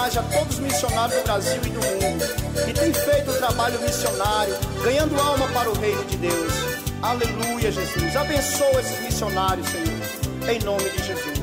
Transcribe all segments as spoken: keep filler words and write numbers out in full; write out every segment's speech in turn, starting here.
homenagem a todos os missionários do Brasil e do mundo, que têm feito o trabalho missionário, ganhando alma para o reino de Deus. Aleluia, Jesus. Abençoa esses missionários, Senhor, em nome de Jesus.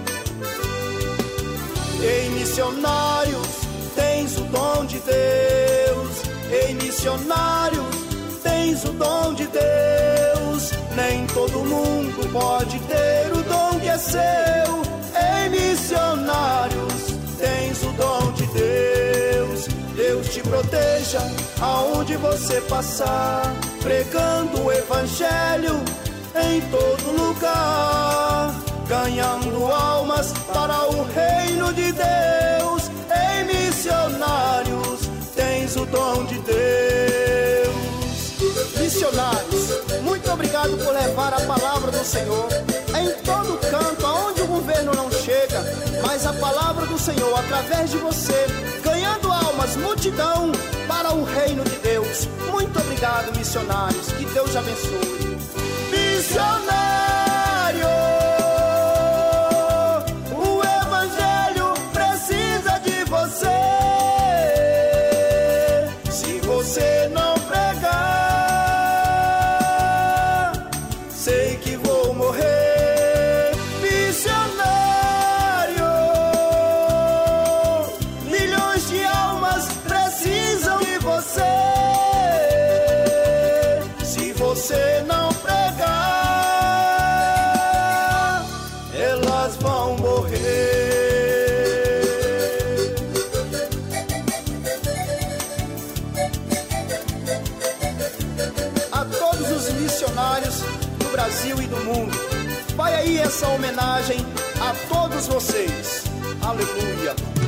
Ei, missionários, tens o dom de Deus. Ei, missionários, tens o dom de Deus. Nem todo mundo pode ter o dom que é seu. Ei, missionários, tens o dom de Deus. Deus te proteja aonde você passar, pregando o evangelho em todo lugar, ganhando almas para o reino de Deus. Ei, missionários, tens o dom de Deus. Missionários, muito obrigado por levar a palavra do Senhor em todo canto, aonde o governo não chega, mas a palavra do Senhor através de você, ganhando almas, multidão para o reino de Deus. Muito obrigado, missionários, que Deus abençoe. Missionário, o evangelho precisa de você. Se você não pregar, sei que vou morrer. Missionário, milhões de almas precisam de você. Se você não pregar, elas vão morrer. A todos os missionários do Brasil e do mundo, vai aí essa homenagem a todos vocês. Aleluia.